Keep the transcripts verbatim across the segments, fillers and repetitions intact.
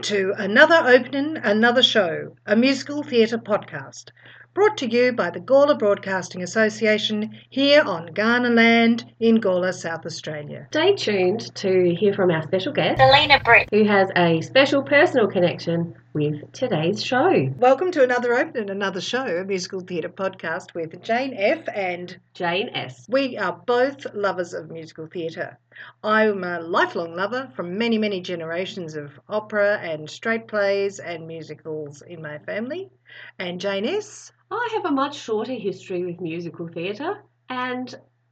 to Another Opening, Another Show, a musical theatre podcast, brought to you by the Gawler Broadcasting Association here on Kaurna Land in Gawler, South Australia. Stay tuned to hear from our special guest, Selena Britt, who has a special personal connection with today's show. Welcome to Another Opening, Another Show, a musical theatre podcast with Jane F. and Jane S. We are both lovers of musical theatre. I'm a lifelong lover from many, many generations of opera and straight plays and musicals in my family. And Jane S. I have a much shorter history with musical theatre and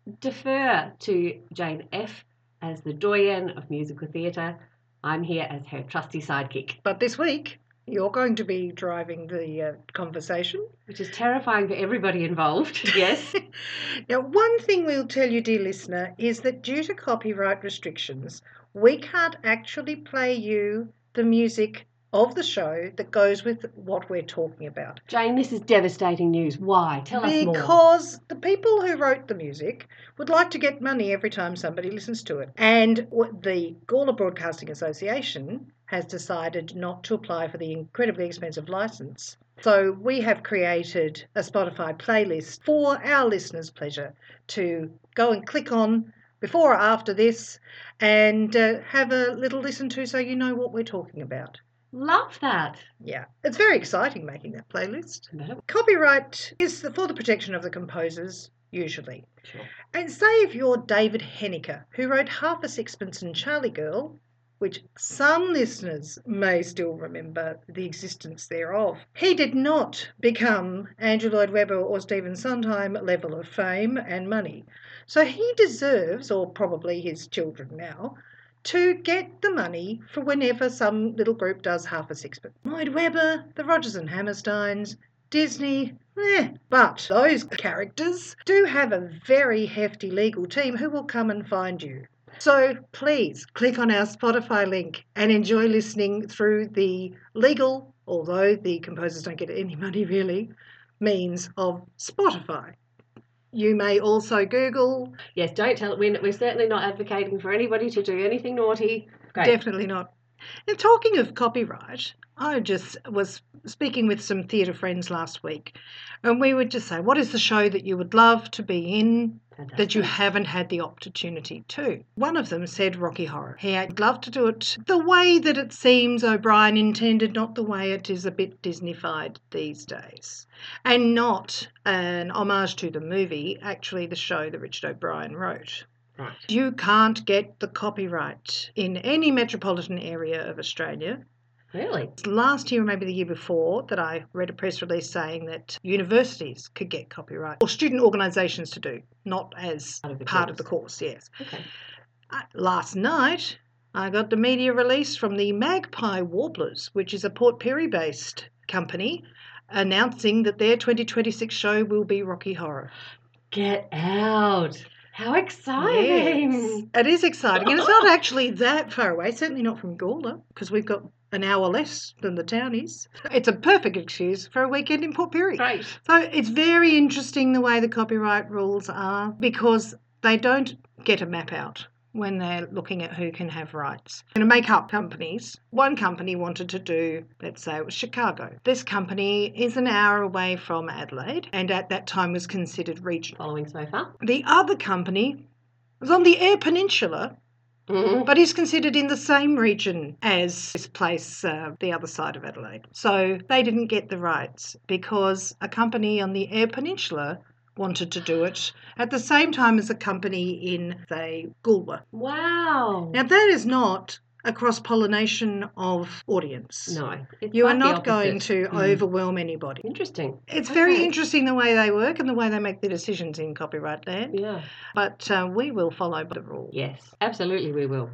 defer to Jane F. as the doyen of musical theatre. I'm here as her trusty sidekick. But this week, you're going to be driving the uh, conversation. Which is terrifying for everybody involved, yes. Now, one thing we'll tell you, dear listener, is that due to copyright restrictions, we can't actually play you the music of the show that goes with what we're talking about. Jane, this is devastating news. Why? Tell us more. Because the people who wrote the music would like to get money every time somebody listens to it. And the Gawler Broadcasting Association has decided not to apply for the incredibly expensive licence. So we have created a Spotify playlist for our listeners' pleasure to go and click on before or after this and uh, have a little listen to so you know what we're talking about. Love that. Yeah, it's very exciting making that playlist. No. Copyright is for the protection of the composers, usually. Sure. And say if you're David Henniker, who wrote Half a Sixpence and Charlie Girl, which some listeners may still remember the existence thereof. He did not become Andrew Lloyd Webber or Stephen Sondheim level of fame and money. So he deserves, or probably his children now, to get the money for whenever some little group does Half a Sixpence. Lloyd Webber, the Rodgers and Hammersteins, Disney, eh. But those characters do have a very hefty legal team who will come and find you. So please click on our Spotify link and enjoy listening through the legal, although the composers don't get any money really, means of Spotify. You may also Google. Yes, don't tell it. We're, we're certainly not advocating for anybody to do anything naughty. Great. Definitely not. Now, talking of copyright, I just was speaking with some theatre friends last week, and we would just say, what is the show that you would love to be in Fantastic. That you haven't had the opportunity to? One of them said Rocky Horror. He'd love to do it the way that it seems O'Brien intended, not the way it is a bit Disney-fied these days. And not an homage to the movie, actually the show that Richard O'Brien wrote. Right. You can't get the copyright in any metropolitan area of Australia. Really? Last year or maybe the year before that I read a press release saying that universities could get copyright, or student organisations to do, not as part of the part course, of the course yes. Okay. Uh, last night I got the media release from the Magpie Warblers, which is a Port Pirie-based company, announcing that their twenty twenty-six show will be Rocky Horror. Get out. How exciting. Yes, it is exciting. And it's not actually that far away, certainly not from Gawler, because we've got an hour less than the town is. It's a perfect excuse for a weekend in Port Pirie. Right. So it's very interesting the way the copyright rules are, because they don't get a map out when they're looking at who can have rights. And to make up companies, one company wanted to do, let's say it was Chicago. This company is an hour away from Adelaide and at that time was considered regional. Following so far? The other company was on the Eyre Peninsula, mm-hmm. but is considered in the same region as this place, uh, the other side of Adelaide. So they didn't get the rights because a company on the Eyre Peninsula wanted to do it at the same time as a company in, say, Goolwa. Wow. Now, that is not a cross-pollination of audience. No. It's You quite are the not going opposite. to Mm. overwhelm anybody. Interesting. It's Okay. very interesting the way they work and the way they make their decisions in copyright land. Yeah. But uh, we will follow the rules. Yes, absolutely we will.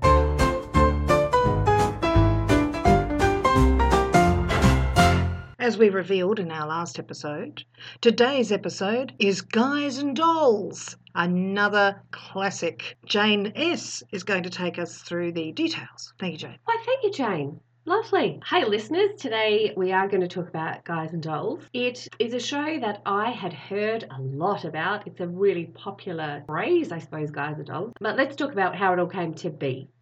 As we revealed in our last episode, today's episode is Guys and Dolls, another classic. Jane S. is going to take us through the details. Thank you, Jane. Why, thank you, Jane. Lovely. Hey, listeners, today we are going to talk about Guys and Dolls. It is a show that I had heard a lot about. It's a really popular phrase, I suppose, Guys and Dolls. But let's talk about how it all came to be.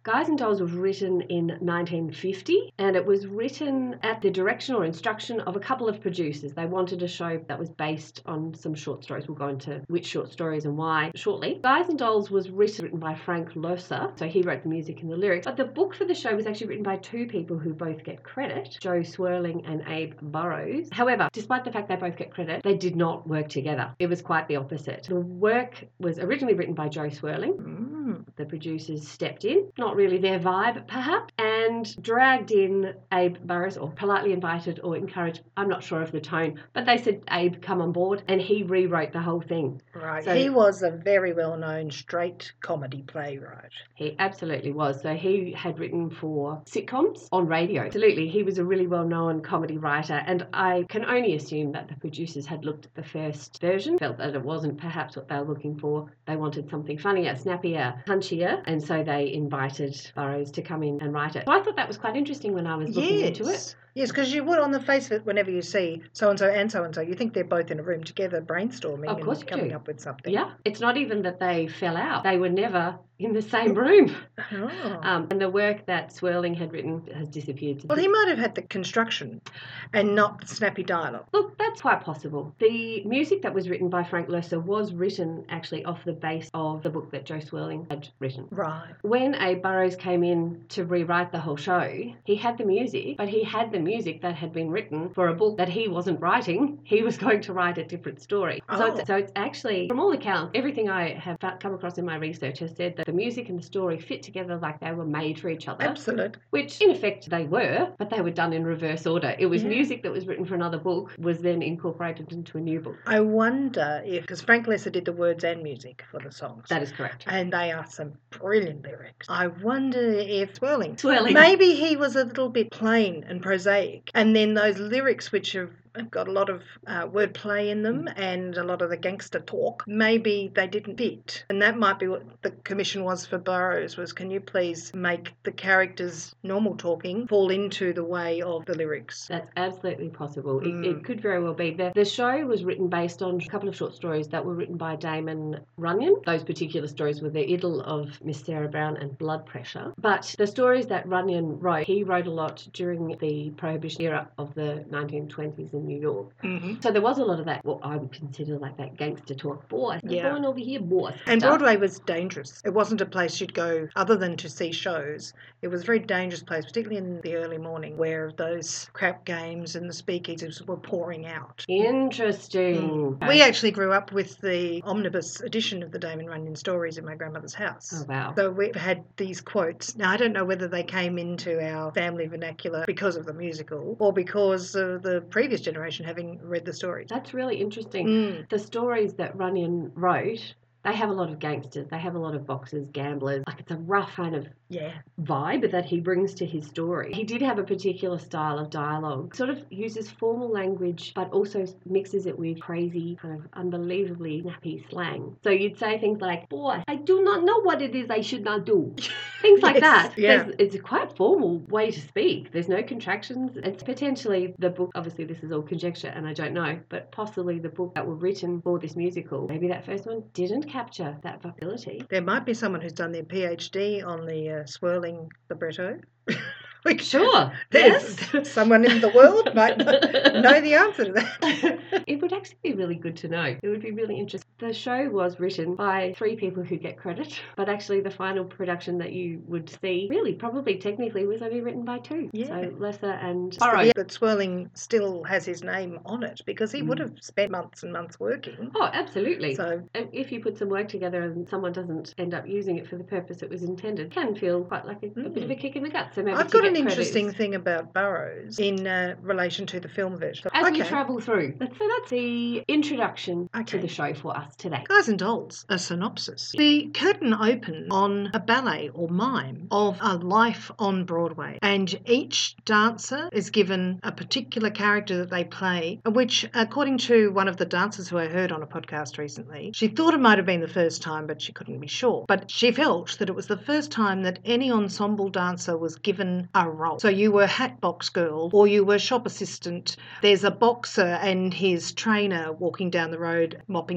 Guys and Dolls was written in nineteen fifty, and it was written at the direction or instruction of a couple of producers. They wanted a show that was based on some short stories. We'll go into which short stories and why shortly. Guys and Dolls was written, written by Frank Loesser, so he wrote the music and the lyrics. But the book for the show was actually written by two people who both get credit, Jo Swerling and Abe Burrows. However, despite the fact they both get credit, they did not work together. It was quite the opposite. The work was originally written by Jo Swerling. Mm. The producers stepped in, not really their vibe perhaps, and dragged in Abe Burrows, or politely invited or encouraged, I'm not sure of the tone, but they said, Abe, come on board, and he rewrote the whole thing. Right. So he was a very well-known straight comedy playwright. He absolutely was. So he had written for sitcoms on radio. Absolutely. He was a really well-known comedy writer, and I can only assume that the producers had looked at the first version, felt that it wasn't perhaps what they were looking for. They wanted something funnier, snappier, punchier, and so they invited Burrows to come in and write it. So I thought that was quite interesting when I was looking yes. into it. Yes, because you would, on the face of it, whenever you see so-and-so and so-and-so, you think they're both in a room together brainstorming Of course and you coming do. up with something. Yeah. It's not even that they fell out. They were never in the same room. Oh. Um, and the work that Swerling had written has disappeared. Well, he might have had the construction and not the snappy dialogue. Look, that's quite possible. The music that was written by Frank Loesser was written actually off the base of the book that Jo Swerling had written. Right. When Abe Burrows came in to rewrite the whole show, he had the music, but he had the music that had been written for a book that he wasn't writing. He was going to write a different story. Oh. So, it's, so it's actually, from all accounts, everything I have come across in my research has said that the music and the story fit together like they were made for each other. Absolute. Which, in effect, they were, but they were done in reverse order. It was Yeah. music that was written for another book, was then incorporated into a new book. I wonder if, because Frank Loesser did the words and music for the songs. That is correct. And they are some brilliant lyrics. I wonder if Swirling. Swirling. Maybe he was a little bit plain and prosaic. And then those lyrics, which have have got a lot of uh, wordplay in them and a lot of the gangster talk, maybe they didn't fit. And that might be what the commission was for Burrows, was can you please make the characters' normal talking fall into the way of the lyrics? That's absolutely possible. Mm. It, it could very well be. The, the show was written based on a couple of short stories that were written by Damon Runyon. Those particular stories were The Idyll of Miss Sarah Brown and Blood Pressure. But the stories that Runyon wrote, he wrote a lot during the Prohibition era of the nineteen twenties in New York. Mm-hmm. So there was a lot of that, what I would consider like that gangster talk. Boy, I'm Yeah. going over here, boy. And stuff. Broadway was dangerous. It wasn't a place you'd go other than to see shows. It was a very dangerous place, particularly in the early morning, where those crap games and the speakeasies were pouring out. Interesting. Mm. We actually grew up with the omnibus edition of the Damon Runyon stories in my grandmother's house. Oh, wow. So we've had these quotes. Now, I don't know whether they came into our family vernacular because of the musical or because of the previous generation having read the stories. That's really interesting. Mm. The stories that Runyon wrote, they have a lot of gangsters. They have a lot of boxers, gamblers. Like, it's a rough kind of Yeah. vibe that he brings to his story. He did have a particular style of dialogue. Sort of uses formal language, but also mixes it with crazy, kind of unbelievably snappy slang. So you'd say things like, boy, I do not know what it is I should not do. Things like Yes, that. yeah. There's- It's a quite formal way to speak. There's no contractions. It's potentially the book, obviously this is all conjecture and I don't know, but possibly the book that were written for this musical, maybe that first one didn't capture that ability. There might be someone who's done their PhD on the uh, swirling libretto. We- Sure. There's Yes. someone in the world might know the answer to that. It would actually be really good to know. It would be really interesting. The show was written by three people who get credit, but actually the final production that you would see, really, probably technically, was only written by two. Yeah. So Loesser and Yeah, Burrows. but Swirling still has his name on it because he Mm. would have spent months and months working. Oh, absolutely. So And if you put some work together and someone doesn't end up using it for the purpose it was intended, it can feel quite like a, a bit of a kick in the gut. So maybe I've to got get an credit interesting is- thing about Burrows in uh, relation to the film version. As okay. we travel through. So that's the introduction Okay. to the show for us today. Guys and Dolls, a synopsis. The curtain opens on a ballet or mime of a life on Broadway, and each dancer is given a particular character that they play, which, according to one of the dancers who I heard on a podcast recently, she thought it might have been the first time, but she couldn't be sure. But she felt that it was the first time that any ensemble dancer was given a role. So you were Hatbox Girl or you were shop assistant. There's a boxer and his trainer walking down the road mopping his brow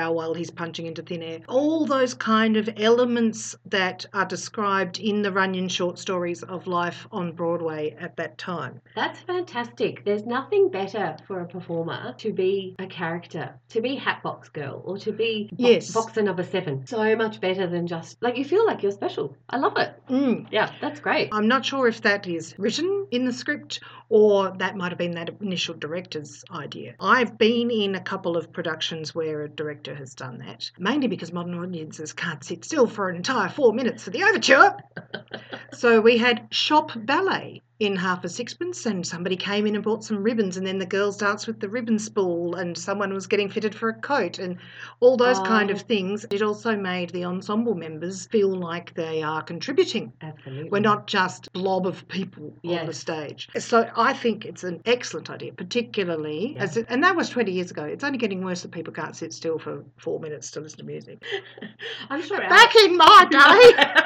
eyebrow while he's punching into thin air. All those kind of elements that are described in the Runyon short stories of life on Broadway at that time. That's fantastic. There's nothing better for a performer to be a character, to be Hatbox Girl or to be bo- Yes. Boxer Number Seven. So much better than just, like, you feel like you're special. I love it. Mm. Yeah, that's great. I'm not sure if that is written in the script or that might have been that initial director's idea. I've been in a couple of productions where a director has done that, mainly because modern audiences can't sit still for an entire four minutes for the overture. So we had shop ballet in Half a Sixpence, and somebody came in and bought some ribbons, and then the girls danced with the ribbon spool, and someone was getting fitted for a coat, and all those Oh. kind of things. It also made the ensemble members feel like they are contributing. Absolutely. We're not just blob of people Yes. on the stage. So I think it's an excellent idea, particularly, Yeah. as it, and that was twenty years ago. It's only getting worse that people can't sit still for four minutes to listen to music. I'm sure. Back in my day.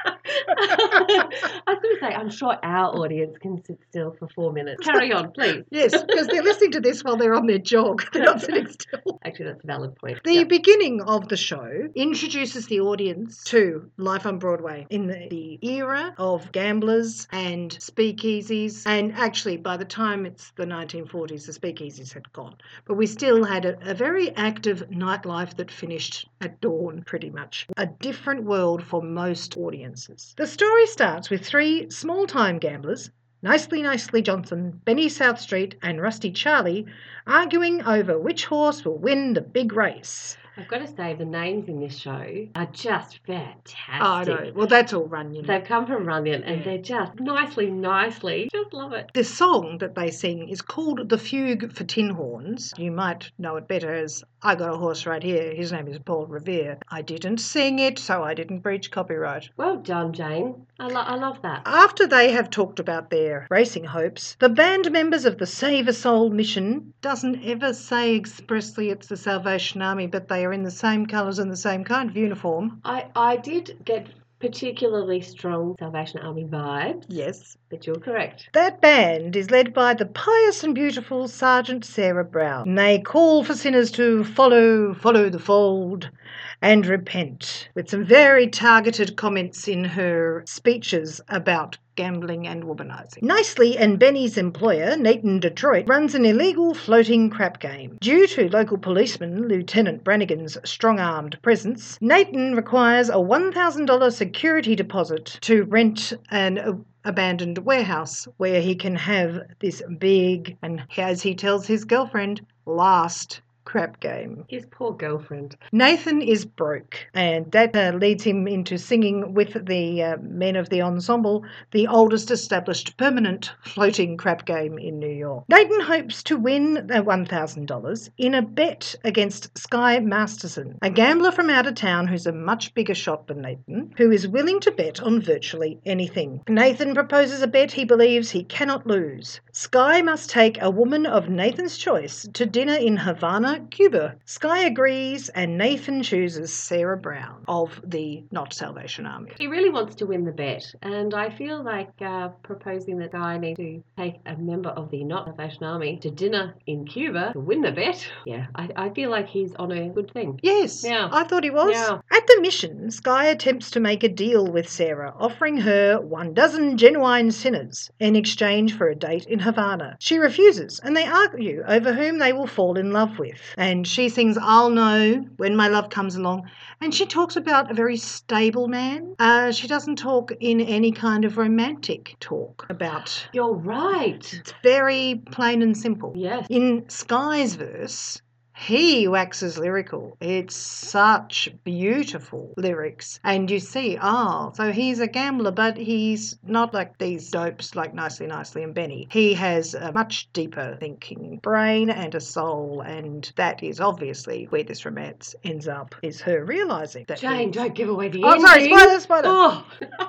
I was going to say, I'm sure our audience can sit still for four minutes. Carry on, please. Yes, because they're listening to this while they're on their jog. They're not sitting still. Actually, that's a valid point. The Yeah. beginning of the show introduces the audience to life on Broadway in the, the era of gamblers and speakeasies. And actually, by the time it's the nineteen forties, the speakeasies had gone. But we still had a, a very active nightlife that finished at dawn, pretty much. A different world for most audiences. The story starts with three small-time gamblers, Nicely Nicely Johnson, Benny Southstreet and Rusty Charlie, arguing over which horse will win the big race. I've got to say, the names in this show are just fantastic. Oh, I know. Well, that's all Runyon. They've come from Runyon and Yeah. they're just nicely, nicely. Just love it. The song that they sing is called The Fugue for Tin Horns. You might know it better as I Got a Horse Right Here. His name is Paul Revere. I didn't sing it, so I didn't breach copyright. Well done, Jane. I, lo- I love that. After they have talked about their racing hopes, the band members of the Save a Soul mission doesn't ever say expressly it's the Salvation Army, but they are in the same colours and the same kind of uniform. I, I did get particularly strong Salvation Army vibes, Yes. but you're correct. That band is led by the pious and beautiful Sergeant Sarah Brown. And they call for sinners to follow, follow the fold and repent, with some very targeted comments in her speeches about gambling and womanising. Nicely and Benny's employer, Nathan Detroit, runs an illegal floating crap game. Due to local policeman Lieutenant Brannigan's strong-armed presence, Nathan requires a one thousand dollars security deposit to rent an uh, abandoned warehouse where he can have this big, and as he tells his girlfriend, last crap game. His poor girlfriend. Nathan is broke, and that uh, leads him into singing with the uh, men of the ensemble, the oldest established permanent floating crap game in New York. Nathan hopes to win the one thousand dollars in a bet against Sky Masterson, a gambler from out of town who's a much bigger shot than Nathan, who is willing to bet on virtually anything. Nathan proposes a bet he believes he cannot lose. Sky must take a woman of Nathan's choice to dinner in Havana, Cuba. Sky agrees, and Nathan chooses Sarah Brown of the Not Salvation Army. He really wants to win the bet, and I feel like uh, proposing that Guy needs to take a member of the Not Salvation Army to dinner in Cuba to win the bet. Yeah, I, I feel like he's on a good thing. Yes, Yeah. I thought he was. Yeah. At the mission, Sky attempts to make a deal with Sarah, offering her one dozen genuine sinners in exchange for a date in Havana. She refuses, and they argue over whom they will fall in love with. And she sings I'll Know When My Love Comes Along, and she talks about a very stable man. Uh, she doesn't talk in any kind of romantic talk about. You're right. It's very plain and simple. Yes. In Sky's verse, he waxes lyrical. It's such beautiful lyrics. And you see, oh, so he's a gambler, but he's not like these dopes like Nicely Nicely and Benny. He has a much deeper thinking brain and a soul, and that is obviously where this romance ends up, is her realising that Jane, he... don't give away the Oh, ending. sorry, spoiler, spoiler. Oh.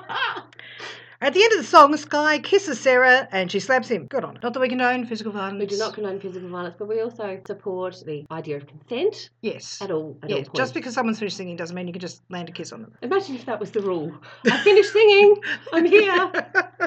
At the end of the song, Sky kisses Sarah and she slaps him. Good on her. Not that we condone physical violence. We do not condone physical violence, but we also support the idea of consent Yes. at all at all Yes, points. just because someone's finished singing doesn't mean you can just land a kiss on them. Imagine if that was the rule. I finished singing. I'm here.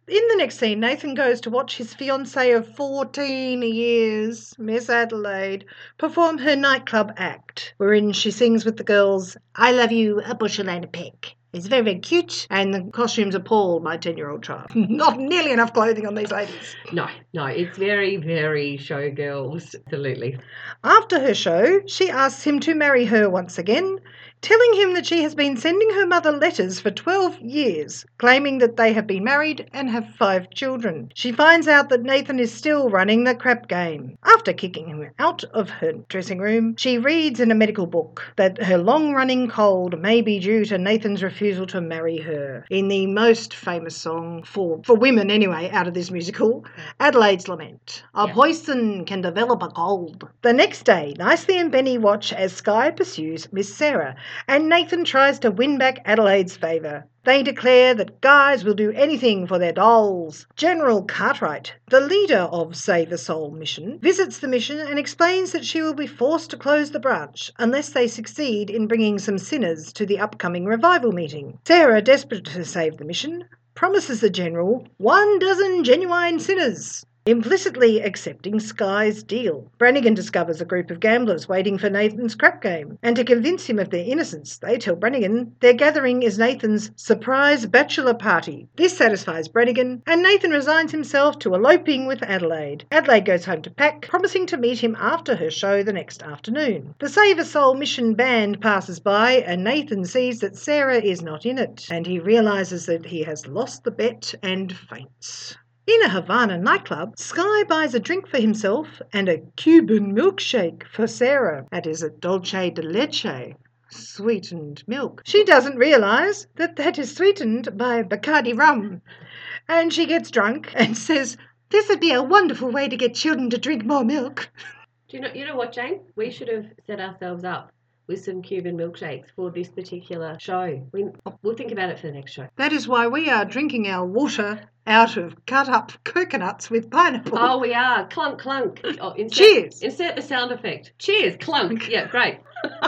In the next scene, Nathan goes to watch his fiancée of fourteen years, Miss Adelaide, perform her nightclub act, wherein she sings with the girls, I love you, a bushel and a peck. It's very, very cute, and the costumes appall my ten-year-old child. Not nearly enough clothing on these ladies. No, no, it's very, very showgirls, absolutely. After her show, she asks him to marry her once again, telling him that she has been sending her mother letters for twelve years, claiming that they have been married and have five children. She finds out that Nathan is still running the crap game. After kicking him out of her dressing room, she reads in a medical book that her long-running cold may be due to Nathan's refusal to marry her. In the most famous song, for, for women anyway, out of this musical, Adelaide's Lament. A Yeah. person can develop a cold. The next day, Nicely and Benny watch as Sky pursues Miss Sarah, and Nathan tries to win back Adelaide's favour. They declare that guys will do anything for their dolls. General Cartwright, the leader of Save a Soul mission, visits the mission and explains that she will be forced to close the branch unless they succeed in bringing some sinners to the upcoming revival meeting. Sarah, desperate to save the mission, promises the General one dozen genuine sinners, implicitly accepting Sky's deal. Brannigan discovers a group of gamblers waiting for Nathan's crap game, and to convince him of their innocence, they tell Brannigan their gathering is Nathan's surprise bachelor party. This satisfies Brannigan, and Nathan resigns himself to eloping with Adelaide. Adelaide goes home to pack, promising to meet him after her show the next afternoon. The Save a Soul mission band passes by, and Nathan sees that Sarah is not in it, and he realises that he has lost the bet and faints. In a Havana nightclub, Sky buys a drink for himself and a Cuban milkshake for Sarah. That is a dulce de leche, sweetened milk. She doesn't realise that that is sweetened by Bacardi rum. And she gets drunk and says, this would be a wonderful way to get children to drink more milk. Do you know, you know what, Jane? We should have set ourselves up with some Cuban milkshakes for this particular show. We, we'll think about it for the next show. That is why we are drinking our water out of cut-up coconuts with pineapple. Oh, we are. Clunk, clunk. Oh, insert, Cheers. Insert the sound effect. Cheers. Clunk. Yeah, great.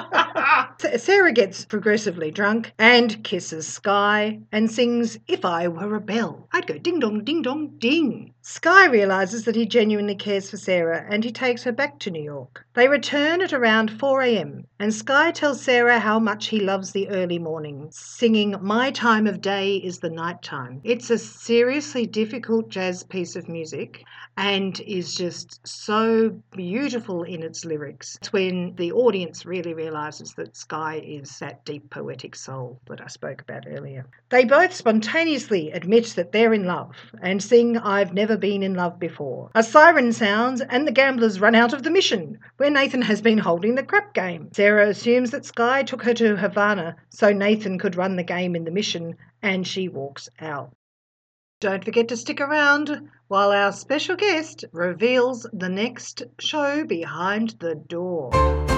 Sarah gets progressively drunk and kisses Sky and sings, If I Were a Bell, I'd go ding-dong, ding-dong, ding. Sky realises that he genuinely cares for Sarah and he takes her back to New York. They return at around four a.m. and Sky tells Sarah how much he loves the early mornings, singing My Time of Day is the Night Time. It's a seriously difficult jazz piece of music and is just so beautiful in its lyrics. It's when the audience really realises that Sky is that deep poetic soul that I spoke about earlier. They both spontaneously admit that they're in love and sing I've Never Been in Love Before. A siren sounds and the gamblers run out of the mission, where Nathan has been holding the crap game. Sarah assumes that Sky took her to Havana so Nathan could run the game in the mission, and she walks out. Don't forget to stick around while our special guest reveals the next show behind the door.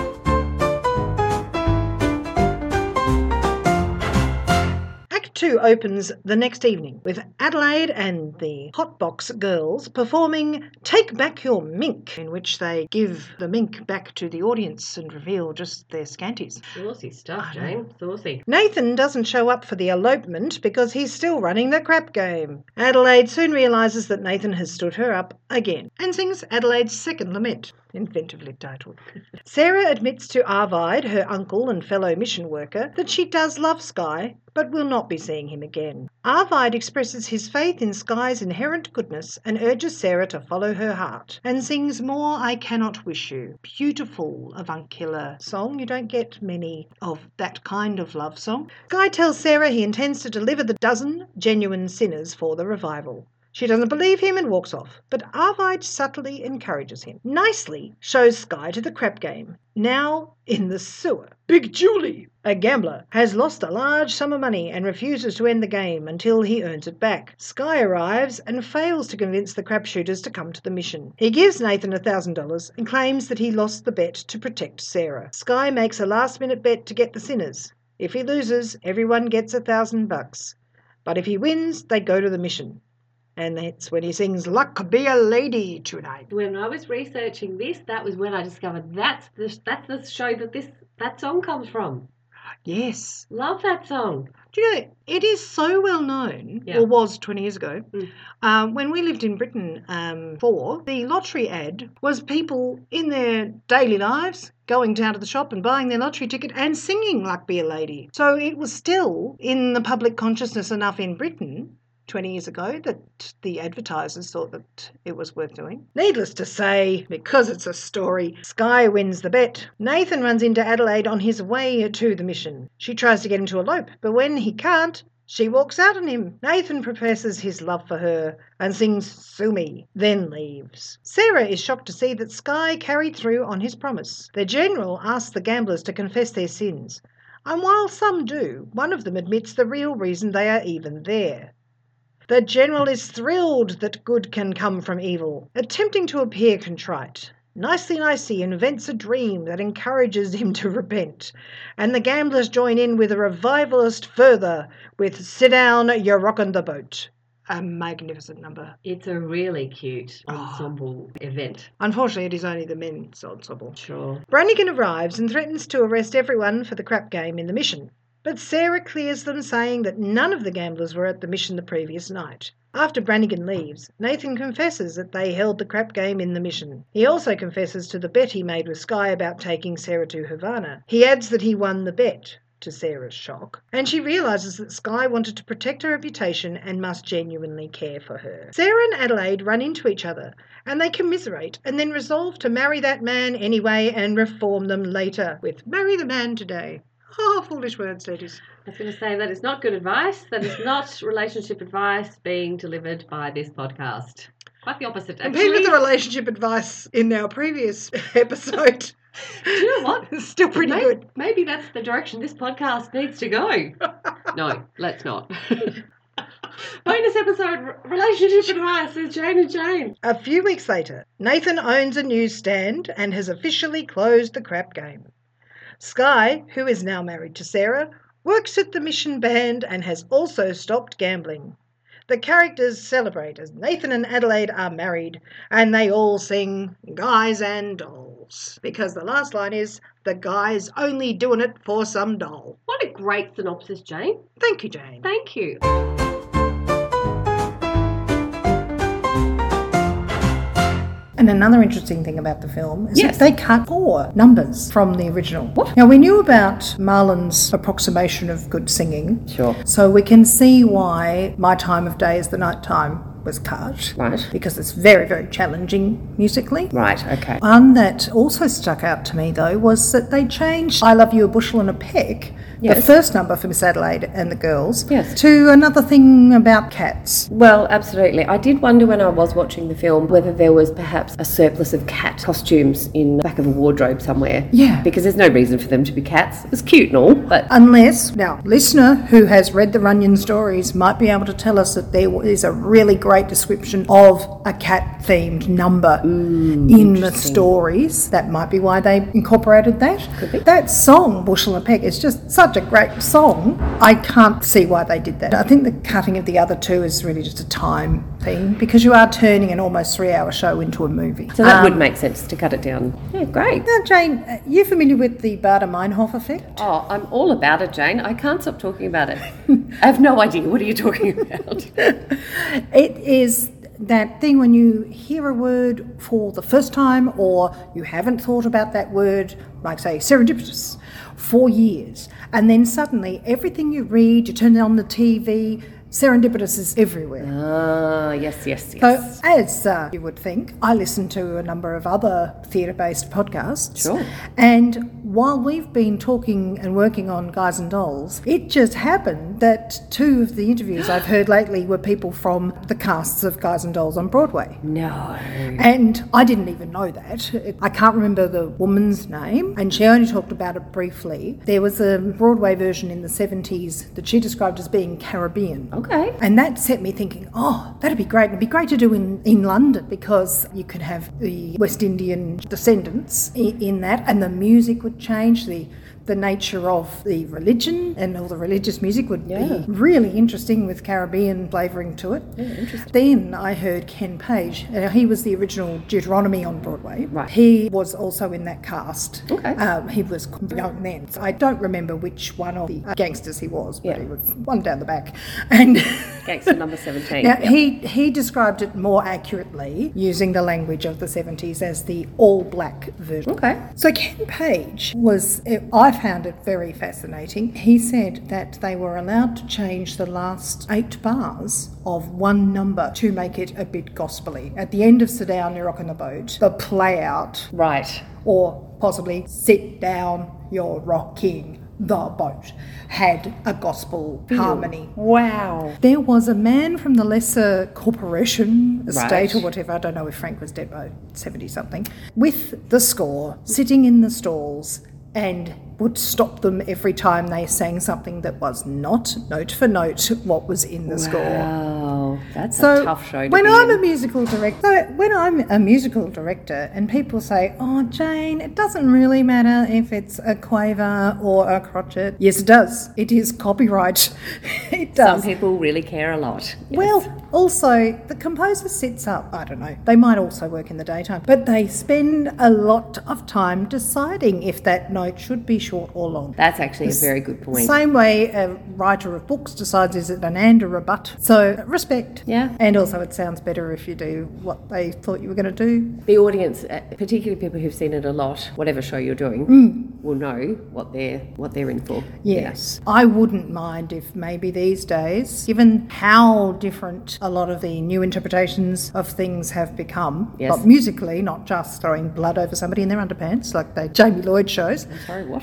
Act two opens the next evening with Adelaide and the Hotbox Girls performing Take Back Your Mink, in which they give the mink back to the audience and reveal just their scanties. Saucy stuff, Jane. Saucy. Nathan doesn't show up for the elopement because he's still running the crap game. Adelaide soon realises that Nathan has stood her up again and sings Adelaide's second lament, inventively titled. Sarah admits to Arvide, her uncle and fellow mission worker, that she does love Sky, but will not be seeing him again. Arvide expresses his faith in Sky's inherent goodness and urges Sarah to follow her heart, and sings More I Cannot Wish You. Beautiful avuncular song. You don't get many of that kind of love song. Sky tells Sarah he intends to deliver the dozen genuine sinners for the revival. She doesn't believe him and walks off, but Arvide subtly encourages him. Nicely shows Sky to the crap game, now in the sewer. Big Julie, a gambler, has lost a large sum of money and refuses to end the game until he earns it back. Sky arrives and fails to convince the crap shooters to come to the mission. He gives Nathan one thousand dollars and claims that he lost the bet to protect Sarah. Sky makes a last-minute bet to get the sinners. If he loses, everyone gets a thousand bucks. But if he wins, they go to the mission. And that's when he sings Luck Be a Lady Tonight. When I was researching this, that was when I discovered that's the, that's the show that this that song comes from. Yes. Love that song. Do you know, it is so well known, Yeah. or was twenty years ago, Mm. um, when we lived in Britain um, for, the lottery ad was people in their daily lives going down to the shop and buying their lottery ticket and singing Luck Be a Lady. So it was still in the public consciousness enough in Britain twenty years ago that the advertisers thought that it was worth doing. Needless to say, because it's a story, Sky wins the bet. Nathan runs into Adelaide on his way to the mission. She tries to get him to elope, but when he can't, she walks out on him. Nathan professes his love for her and sings Sue Me, then leaves. Sarah is shocked to see that Sky carried through on his promise. The general asks the gamblers to confess their sins, and while some do, one of them admits the real reason they are even there. The general is thrilled that good can come from evil, attempting to appear contrite. Nicely Nicey invents a dream that encourages him to repent, and the gamblers join in with a revivalist further with Sit Down, You're Rockin' the Boat. A magnificent number. It's a really cute Oh. ensemble event. Unfortunately, it is only the men's ensemble. Sure. Brannigan arrives and threatens to arrest everyone for the crap game in the mission. But Sarah clears them, saying that none of the gamblers were at the mission the previous night. After Brannigan leaves, Nathan confesses that they held the crap game in the mission. He also confesses to the bet he made with Sky about taking Sarah to Havana. He adds that he won the bet, to Sarah's shock, and she realises that Sky wanted to protect her reputation and must genuinely care for her. Sarah and Adelaide run into each other, and they commiserate and then resolve to marry that man anyway and reform them later with Marry the Man Today. Oh, foolish words, ladies. I was going to say that is not good advice. That is not relationship advice being delivered by this podcast. Quite the opposite, actually. Compared with the relationship advice in our previous episode. Do you know what? It's still pretty maybe, good. Maybe that's the direction this podcast needs to go. No, let's not. Bonus episode, relationship advice with Jane and Jane. A few weeks later, Nathan owns a newsstand and has officially closed the crap game. Sky, who is now married to Sarah, works at the mission band and has also stopped gambling. The characters celebrate as Nathan and Adelaide are married, and they all sing Guys and Dolls, because the last line is, the guy's only doing it for some doll. What a great synopsis, Jane. Thank you, Jane. Thank you. And another interesting thing about the film is Yes. that they cut four numbers from the original. What? Now, we knew about Marlon's approximation of good singing, Sure. so we can see why My Time of Day is the Night Time was cut. Right. Because it's very, very challenging musically. Right, okay. One that also stuck out to me, though, was that they changed I Love You a Bushel and a Peck, the Yes. first number for Miss Adelaide and the girls, Yes. to another thing about cats. Well, absolutely. I did wonder when I was watching the film whether there was perhaps a surplus of cat costumes in the back of a wardrobe somewhere. Yeah. Because there's no reason for them to be cats. It was cute and all, but Unless, now, listener who has read the Runyon stories might be able to tell us that there is a really great description of a cat-themed number in the stories. That might be why they incorporated that. Could be. That song, Bushel and Peck, is just such a great song. I can't see why they did that. I think the cutting of the other two is really just a time thing, because you are turning an almost three-hour show into a movie. so that Um, would make sense to cut it down. Yeah, great. Now, Jane, are you familiar with the Baader-Meinhof effect? Oh, I'm all about it, Jane. I can't stop talking about it. I have no idea. What are you talking about? It is that thing when you hear a word for the first time, or you haven't thought about that word, like say serendipitous, for years, and then suddenly everything you read, you turn on the T V, serendipitous is everywhere. Ah, yes, yes, yes. So, as uh, you would think, I listen to a number of other theatre-based podcasts. Sure. And while we've been talking and working on Guys and Dolls, it just happened that two of the interviews I've heard lately were people from the casts of Guys and Dolls on Broadway. No. And I didn't even know that. It- I can't remember the woman's name, and she only talked about it briefly. There was a Broadway version in the seventies that she described as being Caribbean. Okay. And that set me thinking, oh, that'd be great. It'd be great to do in, in London, because you could have the West Indian descendants in, in that, and the music would change, the the nature of the religion and all the religious music would Yeah. be really interesting with Caribbean flavouring to it. Yeah, interesting. Then I heard Ken Page. Uh, he was the original Deuteronomy on Broadway. Right. He was also in that cast. Okay. Um, he was young then. So I don't remember which one of the gangsters he was, but Yeah. he was one down the back. And Gangster number seventeen. now, Yep. he, he described it more accurately using the language of the seventies as the all-black version. Okay. So Ken Page was, I found it very fascinating. He said that they were allowed to change the last eight bars of one number to make it a bit gospelly. At the end of Sit Down, You're Rockin' the Boat, the play out, Right. or possibly Sit Down, You're Rocking the Boat, had a gospel harmony. Wow. There was a man from the Lesser Corporation estate Right. or whatever, I don't know if Frank was dead by seventy something, with the score, sitting in the stalls, and would stop them every time they sang something that was not note for note what was in the score. Wow. That's So a tough show to when be I'm in. a musical director, so when I'm a musical director, and people say, "Oh, Jane, it doesn't really matter if it's a quaver or a crotchet." Yes, it does. It is copyright. It does. Some people really care a lot. Yes. Well, also, the composer sits up, I don't know, they might also work in the daytime, but they spend a lot of time deciding if that note should be short or long. That's actually a very good point. Same way a writer of books decides is it an and or a but. So respect. Yeah. And also it sounds better if you do what they thought you were going to do. The audience, uh, particularly people who've seen it a lot, whatever show you're doing, Mm. will know what they're what they're in for. Yes. I wouldn't mind if maybe these days, given how different a lot of the new interpretations of things have become, Yes. but musically, not just throwing blood over somebody in their underpants like the Jamie Lloyd shows. I'm sorry, what?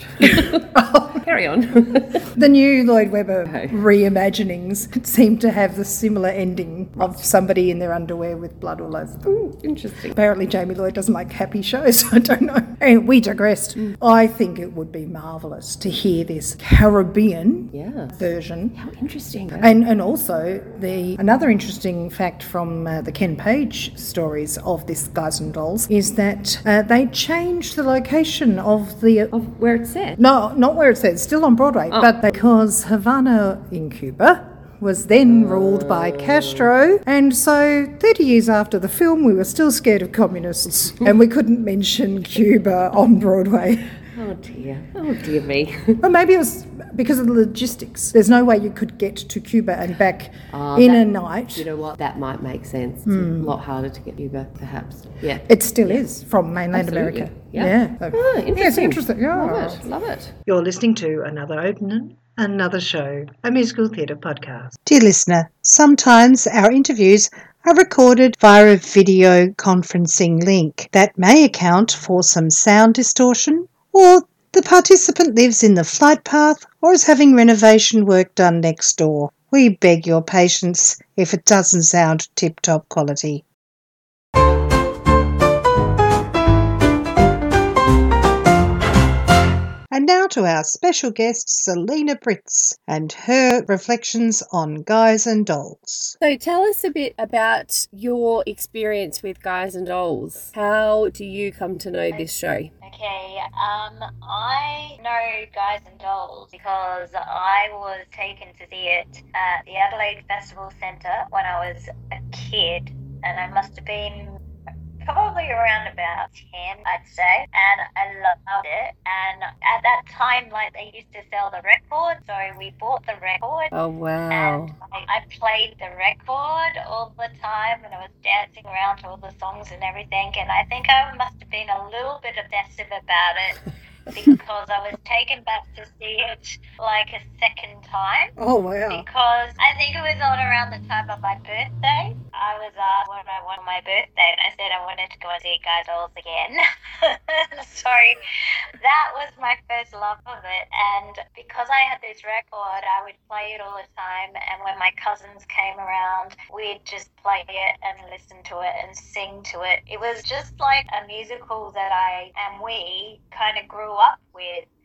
Carry on. The new Lloyd Webber Okay. reimaginings seem to have the similar ending of somebody in their underwear with blood all over them. Ooh, interesting. Apparently Jamie Lloyd doesn't like happy shows, I don't know. And we digressed. I think it would be marvellous to hear this Caribbean Yeah. version. How interesting. And and also the another interesting fact from uh, the Ken Page stories of this Guys and Dolls is that uh, they changed the location of the Of where it's set. no, not where it says, still on Broadway, Oh. but because Havana in Cuba was then ruled by Castro, and so thirty years after the film we were still scared of communists and we couldn't mention Cuba on Broadway. Oh dear. Oh dear me. Or maybe it was because of the logistics. There's no way you could get to Cuba and back Ah, in that- a night. You know what? That might make sense. It's Hmm. a lot harder to get Uber, perhaps. Yeah. It still is from mainland Absolutely. America. Yeah. So- Ah, Yeah, it's interesting. interesting. Yeah. Love it. Love it. You're listening to another opening, another show, a musical theatre podcast. Dear listener, sometimes our interviews are recorded via a video conferencing link that may account for some sound distortion, or the participant lives in the flight path or is having renovation work done next door. We beg your patience if it doesn't sound tip-top quality. And now to our special guest, Selena Britz, and her reflections on Guys and Dolls. So tell us a bit about your experience with Guys and Dolls. How do you come to know this show? Okay, um, I know Guys and Dolls because I was taken to see it at the Adelaide Festival Centre when I was a kid, and I must have been probably around about ten, I'd say, and I loved it. And at that time, like, they used to sell the record, so we bought the record. Oh, wow. And I, I played the record all the time, and I was dancing around to all the songs and everything. And I think I must have been a little bit obsessive about it because I was taken back to see it like a second time. Oh, wow. Because I think it was on around the time of my birthday. I was asked what I wanted for my birthday, and I said I wanted to go and see Guys Dolls again. So that was my first love of it. And because I had this record, I would play it all the time. And when my cousins came around, we'd just play it and listen to it and sing to it. It was just like a musical that I and we kind of grew up with.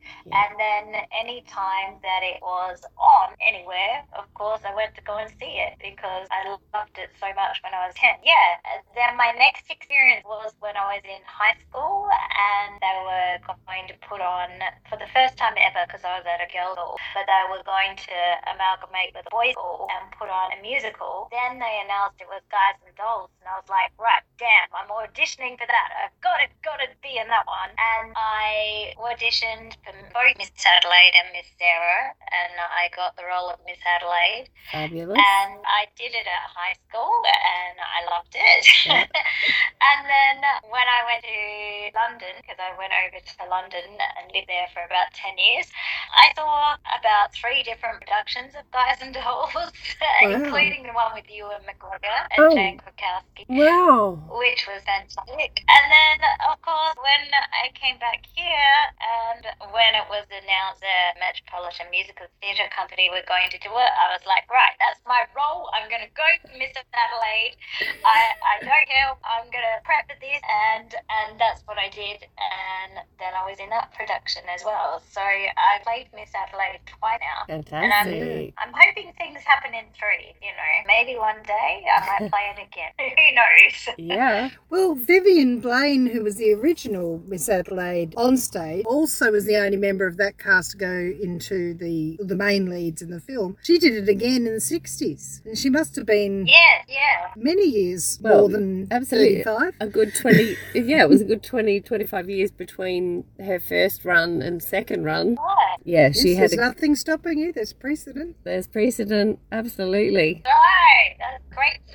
Yeah. And then any time that it was on anywhere, of course, I went to go and see it because I loved it so much when I was ten. Yeah. Then my next experience was when I was in high school, and they were going to put on, for the first time ever, because I was at a girls' school, but they were going to amalgamate with a boys' school and put on a musical. Then they announced it was Guys and Dolls, and I was like, right, damn, I'm auditioning for that. I've got to, got to be in that one. And I auditioned for both Miss Adelaide and Miss Sarah, and I got the role of Miss Adelaide. Fabulous. And I did it at high school, and I loved it. Yeah. And then when I went to London, because I went over to London and lived there for about ten years, I saw about three different productions of Guys and Dolls, wow. including the one with Ewan McGregor and oh. Jane Krakowski. Wow. Which was fantastic. And then, of course, when I came back here and when it was announced that Metropolitan Musical Theatre Company were going to do it, I was like, right, that's my role. I'm going to go to Miss Adelaide. I, I don't care. I'm going to prep for this. And, and that's what I did. And then I was in that production as well. So I played Miss Adelaide twice now. Fantastic. And I'm, I'm hoping things happen in three, you know. Maybe one day I might play it again. Who knows? Yeah. Well, Vivian Blaine, who was the original Miss Adelaide on stage, also was the only member of that cast to go into the the main leads in the film. She did it again in the sixties. And she must have been yeah, yeah. many years well, more than absolutely. thirty-five. A good twenty, yeah, it was a good twenty, twenty-five years between her first run and second run. Right. Yeah, she yes, had there's a, nothing stopping you. There's precedent. There's precedent, absolutely. Right, that's great to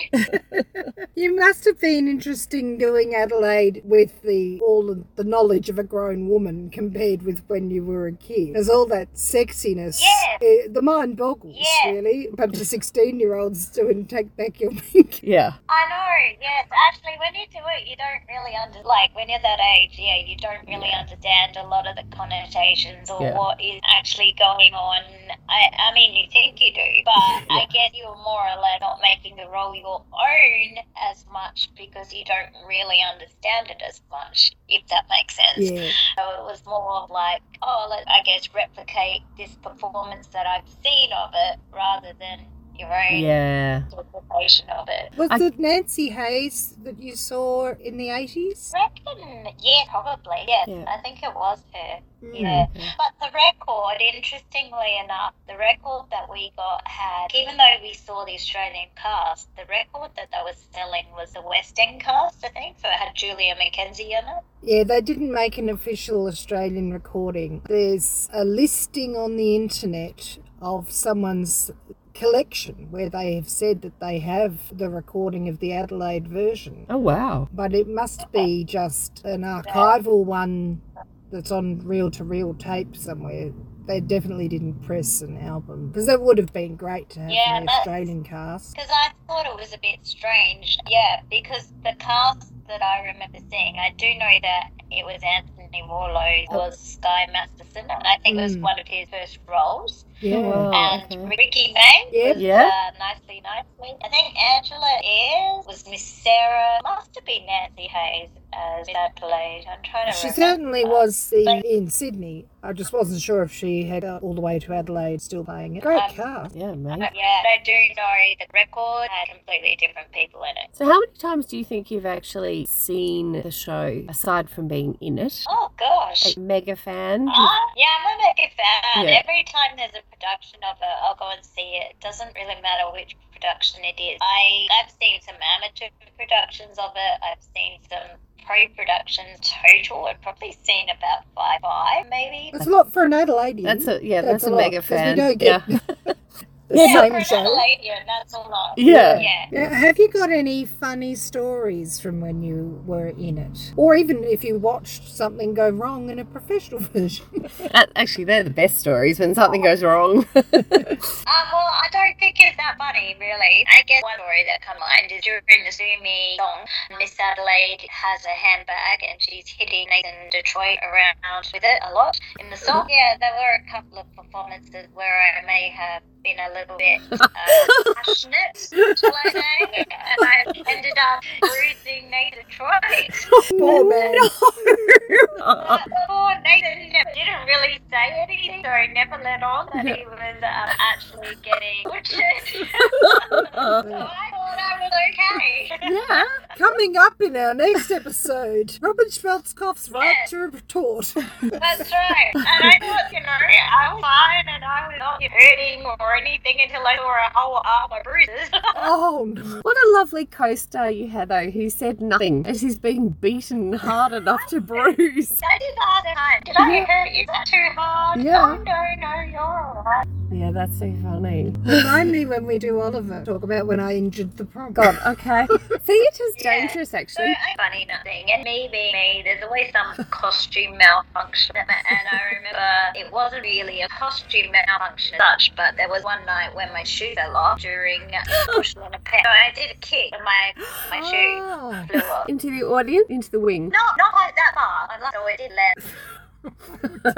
know. You must have been interesting doing Adelaide with the all of the knowledge of a grown woman compared with when you were a kid. There's all that sexiness. Yes. Uh, the mind boggles, yes. really. A bunch of sixteen-year-olds doing Take Back Your Pink. Yeah. I know, yes. Actually, when you do it, you don't really under like when you're that age, yeah, you don't really yeah. understand a lot of the connotations or yeah. what is actually going on. I, I mean, you think you do, but yeah. I guess you're more or less not making the role your own as much because you don't really understand it as much, if that makes sense. Yeah. So it was more like, oh, let I guess replicate this performance that I've seen of it rather than your own yeah. interpretation of it. Was I, it Nancy Hayes that you saw in the eighties? I reckon, yeah, probably, yes. Yeah. I think it was her. Mm. Yeah. But the record, interestingly enough, the record that we got had, even though we saw the Australian cast, the record that they were selling was the West End cast, I think, so it had Julia Mackenzie in it. Yeah, they didn't make an official Australian recording. There's a listing on the internet of someone's collection where they have said that they have the recording of the Adelaide version. Oh, wow. But it must be just an archival one that's on reel-to-reel tape somewhere. They definitely didn't press an album because that would have been great to have yeah, the Australian cast. Because I thought it was a bit strange. Yeah, because the cast that I remember seeing, I do know that it was Anthony Warlow, was Sky Masterson, and I think mm. it was one of his first roles. Yeah. Wow, and okay. Ricky May yep. was yeah. uh, Nicely Nicely. I think Angela Ayres was Miss Sarah. Must have been Nancy Hayes as Miss Adelaide. I'm trying to She remember. certainly was the, but, in Sydney. I just wasn't sure if she had got all the way to Adelaide still playing it. Great um, cast. Yeah, mate. Yeah, I do know the record had completely different people in it. So how many times do you think you've actually seen the show, aside from being in it? Oh, gosh. A mega fan? Uh, yeah, I'm a mega fan. Yeah. Every time there's a production of it, I'll go and see it. It doesn't really matter which production it is. I, I've seen some amateur productions of it. I've seen some pro-productions total. I've probably seen about five, five maybe. That's a lot for an Adelaidean. That's a yeah. That's, That's a, a mega lot, 'cause fan. we don't get yeah. the yeah, same for show. an Adelaidean, that's a lot. Yeah. Yeah. Now, have you got any funny stories from when you were in it? Or even if you watched something go wrong in a professional version? That, actually, they're the best stories when something goes wrong. Um, well, I don't think it's that funny, really. I guess one story that comes to mind is during the Sue Me song, Miss Adelaide has a handbag and she's hitting Nathan Detroit around with it a lot in the song. Yeah, there were a couple of performances where I may have been a little bit uh, passionate, shall I say, and I ended up bruising Nathan Detroit. Poor man. Uh, poor Nathan didn't really Yeah. Coming up in our next episode, Robin Schwarzkopf's right Yeah. to retort. That's right. And I thought, you know, I was fine and I was not hurting or anything until I saw a whole arm of bruises. Oh, no. What a lovely co-star you had, though, who said nothing as he's being beaten hard enough to bruise. I did ask the time, did I hurt you? Is that too hard? Yeah. Oh, no, no, you're all right. Yeah, that's so funny. Remind me when we do Oliver. Talk about when I injured the prog. God, okay. Theatre's Yeah. dangerous, So actually. I funny nothing, and me being me, there's always some costume malfunction. And I remember it wasn't really a costume malfunction as such, but there was one night when my shoe fell off during pushing on a pet. So I did a kick, and my my shoe Oh. flew off. Into the audience, into the wing. Not not quite that far. I so it did land. It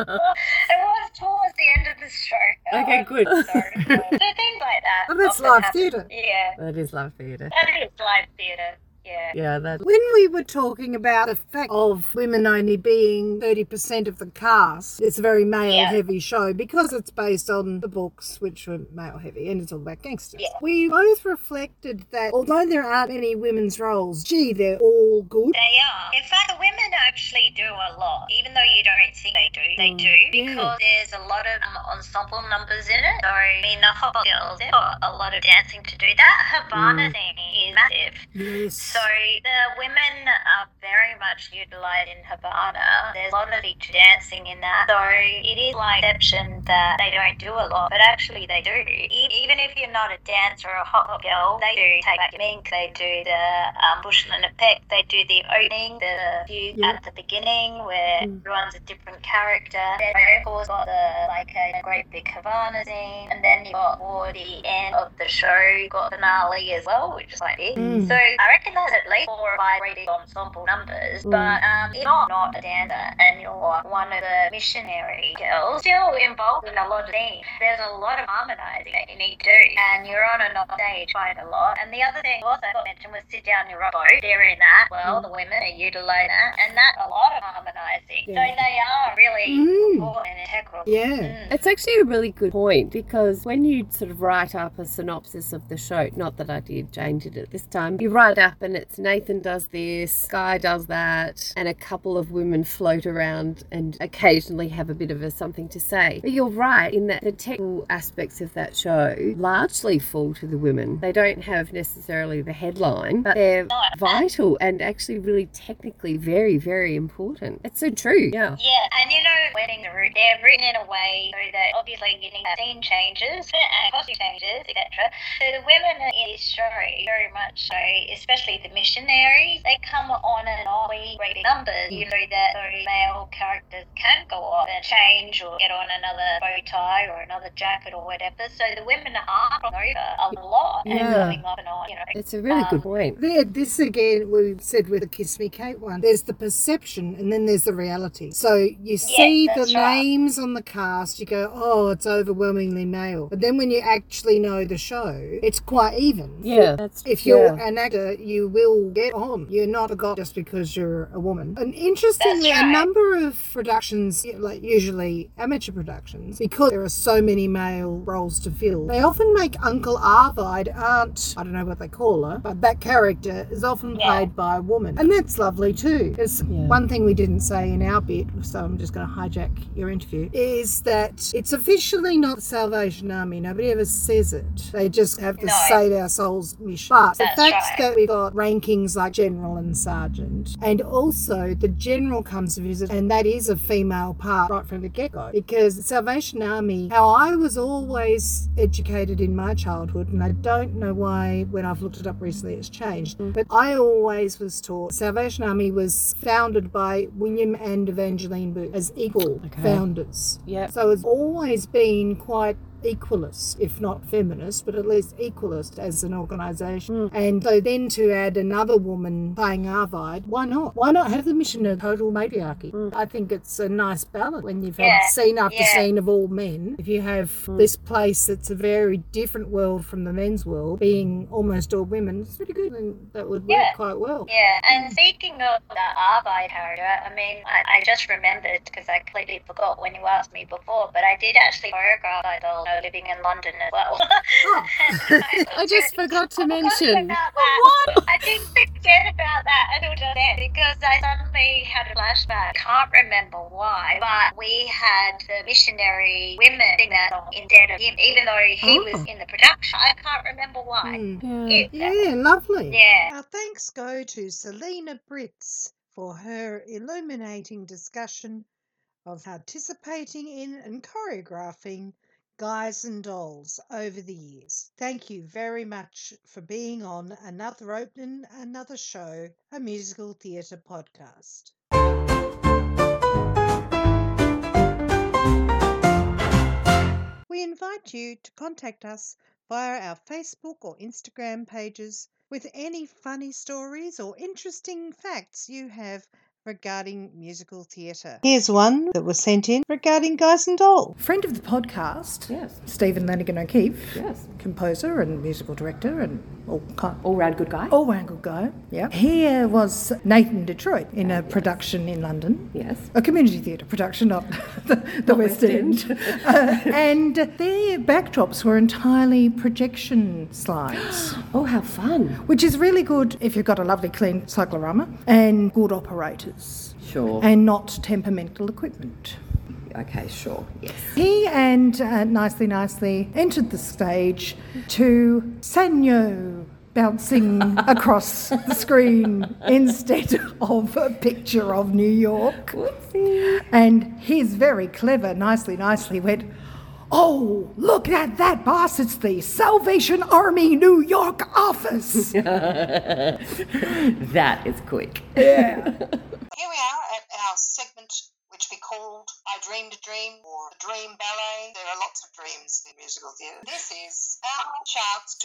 was towards the end of the show. Okay, good. So, so things like that. But that's often live happen. theatre. Yeah, That is live theatre. that is live theatre. Yeah. Yeah, that. When we were talking about the fact of women only being thirty percent of the cast, it's a very male-heavy show because it's based on the books, which were male-heavy, and it's all about gangsters. Yeah. We both reflected that although there aren't many women's roles, gee, they're all good. They are. In fact, the women actually do a lot, even though you don't think they do. They do yeah. because there's a lot of um, ensemble numbers in it. So, I mean, the Hot Girls, they've got a lot of dancing to do. That Havana thing is massive. Yes. So the women are very much utilised in Havana. There's a lot of feature dancing in that. So it is like exception that they don't do a lot, but actually they do. E- even if you're not a dancer or a hot girl, they do take back your mink. They do the um, Bushland effect. They do the opening, the view Yeah. at the beginning where Mm. everyone's a different character. Then of course got the like a great big Havana scene, and then you got toward the end of the show, you got finale as well, which is like big. Mm. So I reckon that's at least four or five rated ensemble numbers. Mm. But um, if you're not a dancer and you're one of the missionary girls, still involved in a lot of things. There's a lot of harmonising that you need to do, and you're on a stage quite a lot. And the other thing also I got mentioned was sit down in your boat. They're in that. Well, the women are utilising that, and that's a lot of harmonising. Yeah. So they are really Mm. important and integral. Yeah. Mm. It's actually a really good point because when you sort of write up a synopsis of the show, not that I did, Jane did it this time, you write up and it's Nathan does this, Guy does that, and a couple of women float around and occasionally have a bit of a something to say. But you're right in that the technical aspects of that show largely fall to the women. They don't have necessarily the headline, but they're vital and actually really technically very, very important. It's so true. Yeah. Yeah, and you know, weddings are writ- they're written in a way so that obviously you need scene changes and costume changes, et cetera. So the women in this show, very much so, especially the missionaries, they come on and off in great numbers. You know that those male characters can go off and change or get on another bow tie or another jacket or whatever. So the women are on over a lot and Yeah. coming off and on, you know. It's a really Um, good point. There, this again, we said with the Kiss Me Kate one, there's the perception and then there's the reality. So you see the that's right. names on the cast, you go, oh, it's overwhelmingly male. But then when you actually know the show, it's quite even. Yeah, that's If you're yeah. an actor, you will get on. You're not a god just because you're a woman. And interestingly, That's a right. number of productions, like usually amateur productions, because there are so many male roles to fill, they often make Uncle Arvide, Aunt, I don't know what they call her, but that character is often Yeah. played by a woman. And that's lovely too. Because Yeah. one thing we didn't say in our bit, so I'm just going to hijack your interview, is that it's officially not the Salvation Army. Nobody ever says it. They just have the No. Save Our Souls mission. But the That's fact right. that we've got rankings like General and Sergeant, and also the General comes to visit, and that is a female part right from the get-go. Because Salvation Army, how I was always educated in my childhood, and I don't know why when I've looked it up recently it's changed, but I always was taught Salvation Army was founded by William and Evangeline Booth as equal Okay. founders. Yeah. So it's always been quite equalist, if not feminist, but at least equalist as an organisation. Mm. And so then to add another woman playing Arvide, why not? Why not have the mission of total matriarchy? Mm. I think it's a nice balance when you've had Yeah, scene after yeah. scene of all men. If you have Mm. this place that's a very different world from the men's world, being almost all women, it's pretty good, and that would work Yeah. quite well. Yeah, and speaking of the Arvide character, I mean, I, I just remembered because I completely forgot when you asked me before, but I did actually choreograph Idol uh, living in London as well. Oh. I just forgot to I forgot mention. about that. forget about that until just then because I suddenly had a flashback. Can't remember why, but we had the missionary women sing that song instead of him, even though he Oh. was in the production. I can't remember why. Mm. It- Yeah, lovely. yeah. Our thanks go to Selena Britz for her illuminating discussion of participating in and choreographing Guys and Dolls over the years. Thank you very much for being on Another Open, Another Show, a musical theatre podcast. We invite you to contact us via our Facebook or Instagram pages with any funny stories or interesting facts you have regarding musical theatre. Here's one that was sent in regarding Guys and Dolls. Friend of the podcast, Yes. Stephen Lanigan O'Keefe, Yes. composer and musical director and all kind, All round good guy. all round good guy. Yeah, he uh, was Nathan Detroit in a production in London. Yes. A community theatre production, not the, the West, West End. End. uh, and their backdrops were entirely projection slides, Oh, how fun. which is really good if you've got a lovely clean cyclorama and good operators Sure. and not temperamental equipment. Okay, sure. Yes. He and uh, Nicely Nicely entered the stage to Sanyo bouncing across the screen instead of a picture of New York. Whoopsie. And he's very clever, Nicely Nicely went, "Oh, look at that, boss, it's the Salvation Army New York office." That is quick. Yeah. Here we are at our segment which we called I Dreamed a Dream or the Dream Ballet. There are lots of dreams in musical theatre. This is our chance to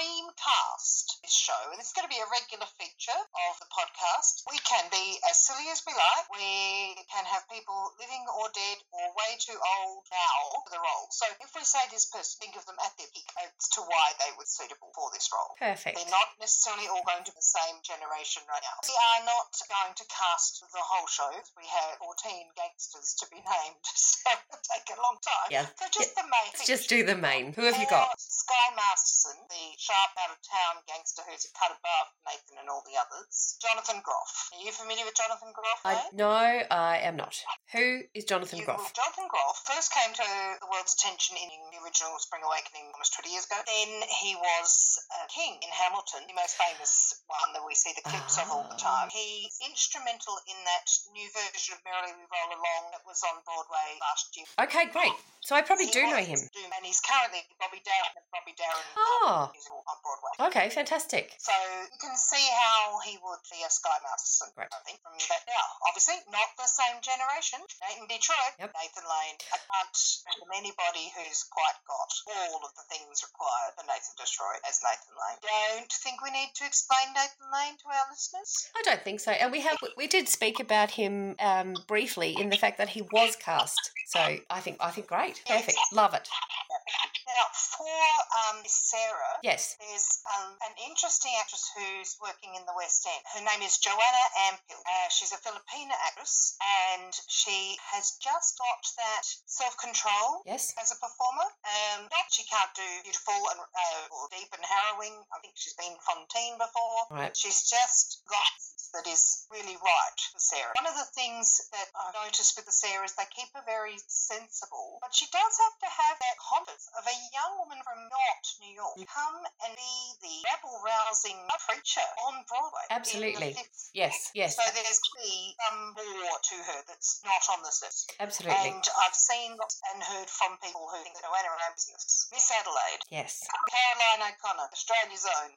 dreamcast this show, and it's going to be a regular feature of the podcast. We can be as silly as we like. We can have people living or dead or way too old now for the role. So if we say this person, think of them at their peak as to why they were suitable for this role. Perfect. They're not necessarily all going to be the same generation right now. We are not going to cast the whole show. We have fourteen gangsters to be named, so it'll take a long time. Yeah. So just the main. Let's just do the main. Who have you got? Uh, Sky Masterson, the sharp out-of-town gangster who's a cut above Nathan and all the others. Jonathan Groff. Are you familiar with Jonathan Groff? I, eh? no, I am not. Who is Jonathan You- Groff? Jonathan Groff first came to the world's attention in the original Spring Awakening almost twenty years ago. Then he was uh, King in Hamilton, the most famous one that we see the clips of all the time. He's instrumental in that new version of Merrily We Roll Along that was on Broadway last year. Okay, great. So I probably He do know was him. doing- And he's currently Bobby Darin, Bobby Darin Oh. um, musical on Broadway. Okay, fantastic. So you can see how he would be a Sky Masterson, Right. I think, from that. Now, obviously, not the same generation. Nathan Detroit, Yep. Nathan Lane. I can't think of anybody who's quite got all of the things required for Nathan Detroit as Nathan Lane. Don't think we need to explain Nathan Lane to our listeners. I don't think so. And we have we did speak about him um, briefly in the fact that he was cast. So I think I think great. Perfect. Love it. Now, for um, Miss Sarah, Yes. there's um, an interesting actress who's working in the West End. Her name is Joanna Ampil. Uh, she's a Filipina actress, and she has just got that self-control Yes. as a performer. Um, not she can't do beautiful and uh, or deep and harrowing. I think she's been Fontaine before. Right. She's just got that is really right for Sarah. One of the things that I've noticed with the Sarah is they keep her very sensible, but she does have to have that confidence of a young woman from not New York come and be the rabble-rousing preacher on Broadway. Absolutely. In the fifties. Yes. Yes. So there's clearly some more to her that's not on this list. Absolutely. And I've seen and heard from people who think that Joanna ran business. Miss Adelaide, Yes. Caroline O'Connor, Australia's own.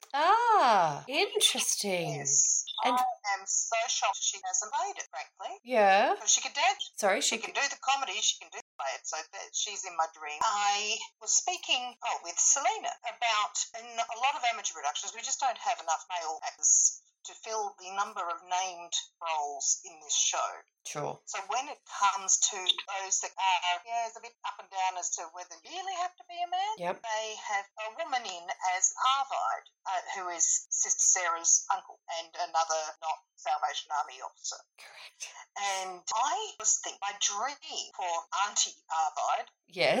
Ah, interesting. Yes. And- I am so shocked she hasn't played it, frankly. Yeah. Because she can dance. Sorry, She she can do the comedy, she can do the play it, so that she's in my dream. I was speaking oh, with Selena about, in a lot of amateur productions, we just don't have enough male actors to fill the number of named roles in this show. Sure. So when it comes to those that are, yeah, it's a bit up and down as to whether you really have to be a man, Yep. they have a woman in as Arvide, uh, who is Sister Sarah's uncle and another not Salvation Army officer. Correct. And I was thinking, my dream for Auntie Arvide Yes.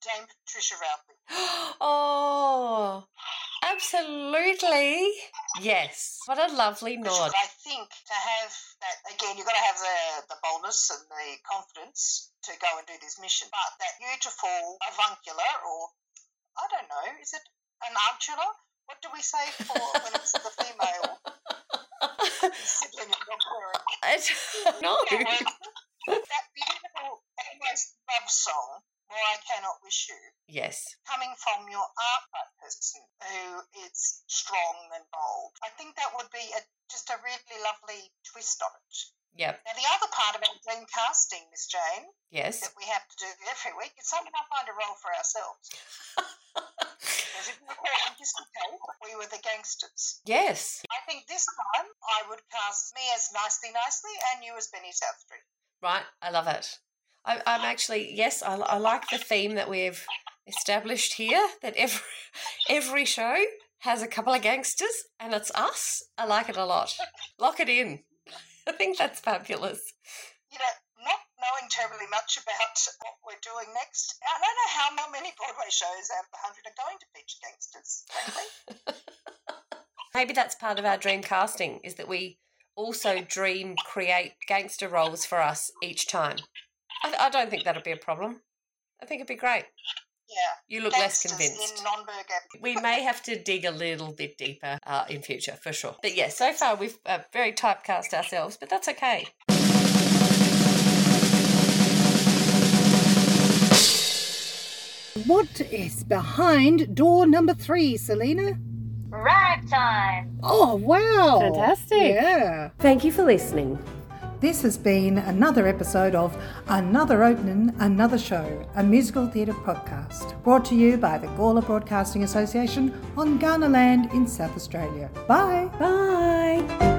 Dame Patricia Routledge. Oh, absolutely. Yes. What a lovely nod. I think to have that, again, you've got to have the, the boldness and the confidence to go and do this mission. But that beautiful avuncular, or I don't know, is it an avuncular? What do we say for when it's the female sibling of your parent? I don't know. That beautiful, almost love song, More I Cannot Wish You, Yes. coming from your art person who is strong and bold. I think that would be a, just a really lovely twist on it. Yep. Now, the other part about dream casting, Miss Jane, Yes. that we have to do every week is somehow find a role for ourselves. Because if we were in Disney Cave, we were the gangsters. Yes. I think this time I would cast me as Nicely Nicely and you as Benny Southstreet. Right. I love it. I, I'm actually, yes, I, I like the theme that we've established here, that every, every show has a couple of gangsters and it's us. I like it a lot. Lock it in. I think that's fabulous. You know, not knowing terribly much about what we're doing next, I don't know how many Broadway shows out of the hundred are going to feature gangsters, frankly. Maybe that's part of our dream casting, is that we also dream create gangster roles for us each time. I, I don't think that'll be a problem. I think it'd be great. Yeah. You look Gangsters less convinced. in Nonberg. We may have to dig a little bit deeper uh, in future, for sure. But yes, so far we've uh, very typecast ourselves, but that's okay. What is behind door number three, Selena? Rag time! Oh, wow. Fantastic. Yeah. Thank you for listening. This has been another episode of Another Opening, Another Show, a musical theatre podcast, brought to you by the Gawler Broadcasting Association on Kaurna Land in South Australia. Bye. Bye.